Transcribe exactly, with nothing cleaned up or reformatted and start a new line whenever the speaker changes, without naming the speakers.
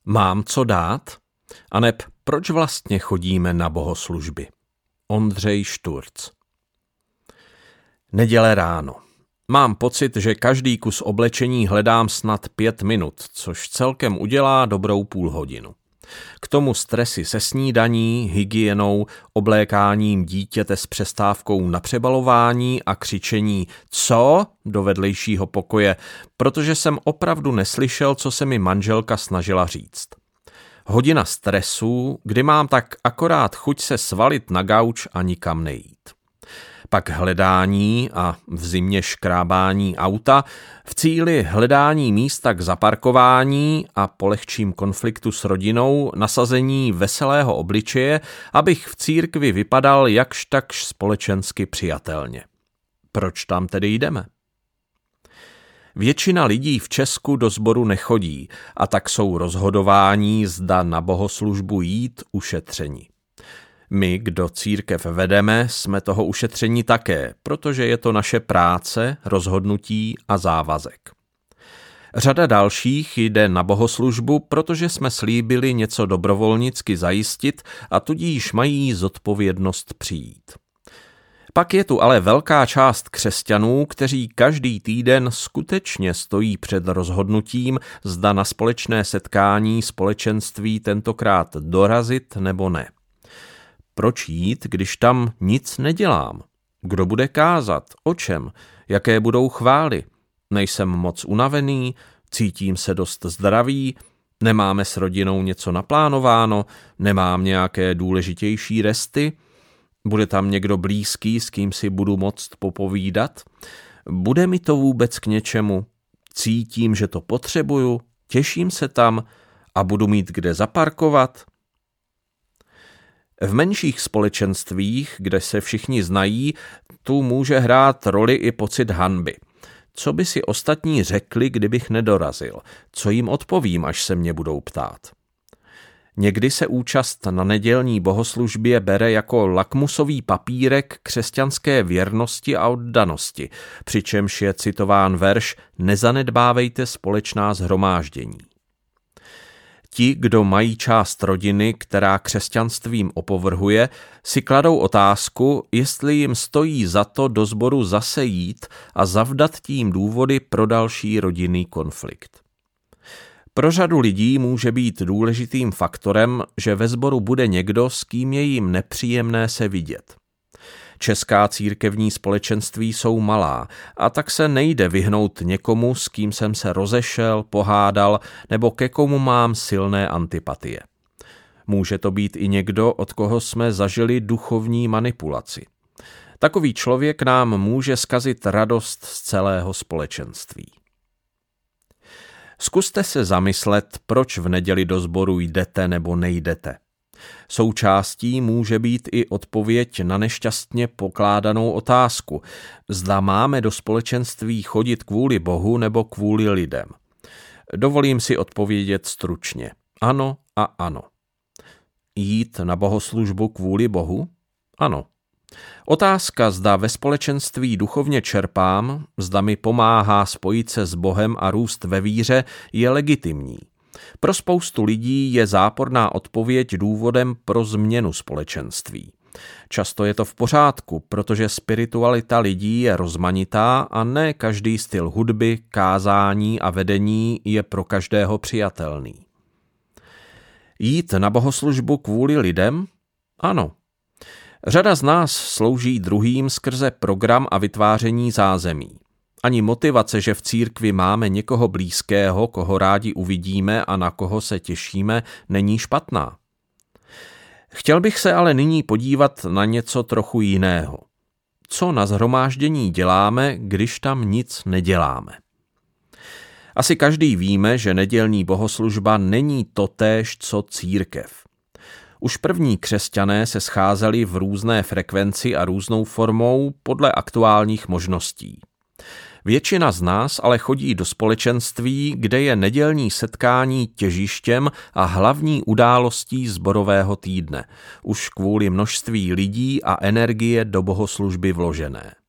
Mám co dát? Aneb proč vlastně chodíme na bohoslužby? Ondřej Šturc. Neděle ráno. Mám pocit, že každý kus oblečení hledám snad pět minut, což celkem udělá dobrou půl hodinu. K tomu stresy se snídaní, hygienou, oblékáním dítěte s přestávkou na přebalování a křičení co do vedlejšího pokoje, protože jsem opravdu neslyšel, co se mi manželka snažila říct. Hodina stresu, kdy mám tak akorát chuť se svalit na gauč a nikam nejít. Pak hledání a v zimě škrábání auta, v cíli hledání místa k zaparkování a po lehčím konfliktu s rodinou nasazení veselého obličeje, abych v církvi vypadal jakž takž společensky přijatelně. Proč tam tedy jdeme? Většina lidí v Česku do sboru nechodí a tak jsou rozhodování, zda na bohoslužbu jít, ušetřeni. My, kdo církev vedeme, jsme toho ušetření také, protože je to naše práce, rozhodnutí a závazek. Řada dalších jde na bohoslužbu, protože jsme slíbili něco dobrovolnicky zajistit a tudíž mají zodpovědnost přijít. Pak je tu ale velká část křesťanů, kteří každý týden skutečně stojí před rozhodnutím, zda na společné setkání společenství tentokrát dorazit nebo ne. Proč jít, když tam nic nedělám? Kdo bude kázat? O čem? Jaké budou chvály? Nejsem moc unavený, cítím se dost zdravý, nemáme s rodinou něco naplánováno, nemám nějaké důležitější resty, bude tam někdo blízký, s kým si budu moct popovídat? Bude mi to vůbec k něčemu? Cítím, že to potřebuju, těším se tam a budu mít kde zaparkovat? V menších společenstvích, kde se všichni znají, tu může hrát roli i pocit hanby. Co by si ostatní řekli, kdybych nedorazil? Co jim odpovím, až se mě budou ptát? Někdy se účast na nedělní bohoslužbě bere jako lakmusový papírek křesťanské věrnosti a oddanosti, přičemž je citován verš Nezanedbávejte společná shromáždění. Ti, kdo mají část rodiny, která křesťanstvím opovrhuje, si kladou otázku, jestli jim stojí za to do sboru zase jít a zavdat tím důvody pro další rodinný konflikt. Pro řadu lidí může být důležitým faktorem, že ve sboru bude někdo, s kým je jim nepříjemné se vidět. Česká církevní společenství jsou malá a tak se nejde vyhnout někomu, s kým jsem se rozešel, pohádal nebo ke komu mám silné antipatie. Může to být i někdo, od koho jsme zažili duchovní manipulaci. Takový člověk nám může zkazit radost z celého společenství. Zkuste se zamyslet, proč v neděli do sboru jdete nebo nejdete. Součástí může být i odpověď na nešťastně pokládanou otázku, zda máme do společenství chodit kvůli Bohu nebo kvůli lidem. Dovolím si odpovědět stručně. Ano a ano. Jít na bohoslužbu kvůli Bohu? Ano. Otázka, zda ve společenství duchovně čerpám, zda mi pomáhá spojit se s Bohem a růst ve víře, je legitimní. Pro spoustu lidí je záporná odpověď důvodem pro změnu společenství. Často je to v pořádku, protože spiritualita lidí je rozmanitá a ne každý styl hudby, kázání a vedení je pro každého přijatelný. Jít na bohoslužbu kvůli lidem? Ano. Řada z nás slouží druhým skrze program a vytváření zázemí. Ani motivace, že v církvi máme někoho blízkého, koho rádi uvidíme a na koho se těšíme, není špatná. Chtěl bych se ale nyní podívat na něco trochu jiného. Co na shromáždění děláme, když tam nic neděláme? Asi každý víme, že nedělní bohoslužba není totéž, co církev. Už první křesťané se scházeli v různé frekvenci a různou formou podle aktuálních možností. Většina z nás ale chodí do společenství, kde je nedělní setkání těžištěm a hlavní událostí sborového týdne, už kvůli množství lidí a energie do bohoslužby vložené.